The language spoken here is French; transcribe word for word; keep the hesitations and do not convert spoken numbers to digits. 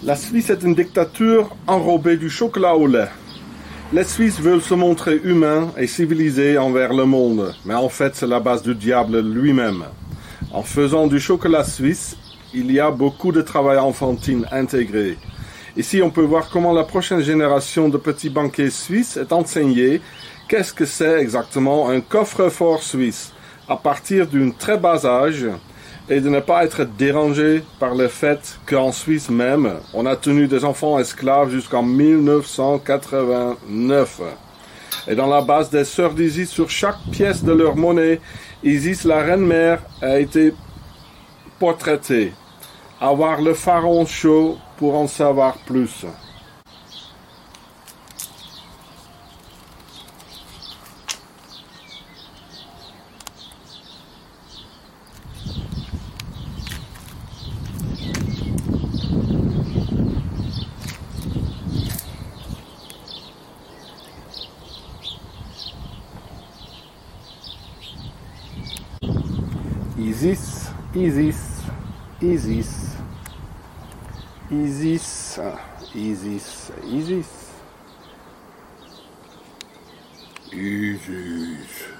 La Suisse est une dictature enrobée du chocolat au lait. Les Suisses veulent se montrer humains et civilisés envers le monde, mais en fait c'est la base du diable lui-même. En faisant du chocolat suisse, il y a beaucoup de travail infantile intégré. Ici on peut voir comment la prochaine génération de petits banquiers suisses est enseignée qu'est-ce que c'est exactement un coffre-fort suisse, à partir d'un très bas âge, et de ne pas être dérangé par le fait qu'en Suisse même, on a tenu des enfants esclaves jusqu'en mille neuf cent quatre-vingt-neuf. Et dans la base des sœurs d'Isis, sur chaque pièce de leur monnaie, Isis, la reine-mère, a été portraitée. Avoir le pharaon chaud pour en savoir plus. Isis, Isis, Isis, Isis, Isis, Isis, Isis.